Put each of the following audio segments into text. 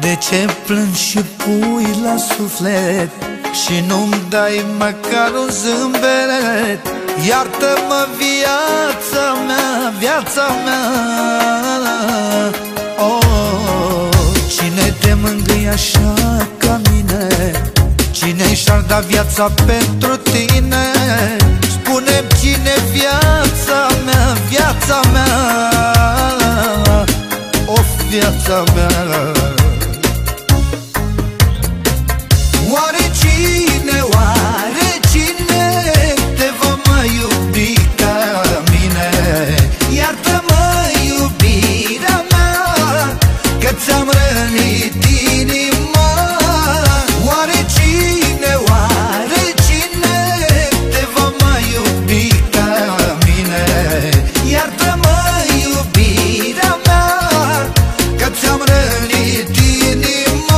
De ce plângi și pui la suflet și nu-mi dai măcar un zâmbet? Iartă-mă, viața mea, viața mea. Oh, cine te mângâie așa ca mine? Cine și-ar da viața pentru tine? Spune-mi cine viața mea, viața mea. Of, viața mea. Oare cine te va mai iubi ca mine? Iartă-mă, iubirea mea, că ți-am rănit inima. Oare cine te va mai iubi ca mine? Iartă-mă, iubirea mea, că ți-am rănit inima.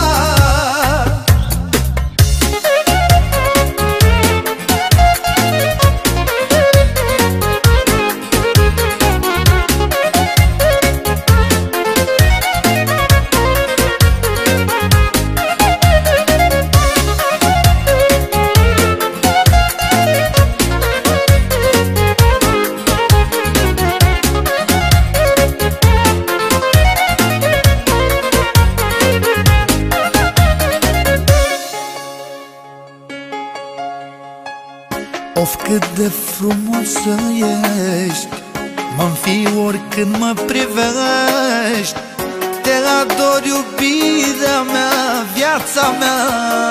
Of, cât de frumoasă ești, mă-nfior când mă privești. Te ador, iubirea mea, viața mea.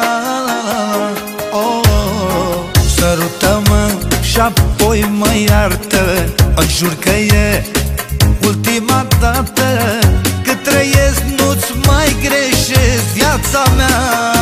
Oh, sărută-mă și apoi mă iartă. Îmi jur că e ultima dată. Cât trăiesc nu-ți mai greșesc, viața mea.